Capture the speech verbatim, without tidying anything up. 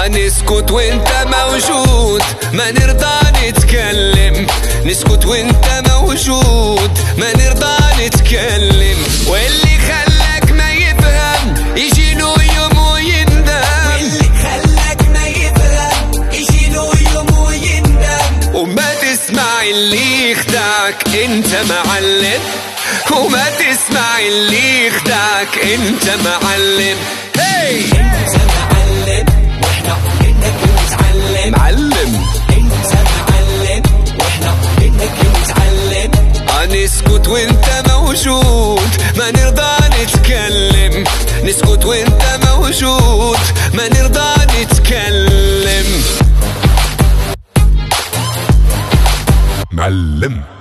نسكت وانت موجود ما نرضى نتكلم، نسكت وانت موجود ما نرضى نتكلم. واللي خلاك ما يفهم يجي له يوم ويندم، واللي خلاك ما يفهم يجي له يوم ويندم. وما تسمع اللي يخدعك انت معلم، وما تسمع اللي يخدعك انت معلم. هي انت معلم واحنا منك نتعلم، معلم انت معلم واحنا منك نتعلم. نسكت وانت موجود ما نرضى نتكلم، نسكت وانت موجود ما نرضى نتكلم. معلم.